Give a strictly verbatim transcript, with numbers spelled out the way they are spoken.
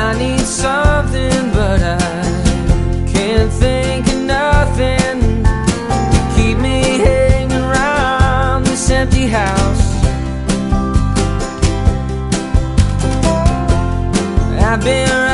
I need something, but I can't think of nothing. Keep me hanging around this empty house. I've been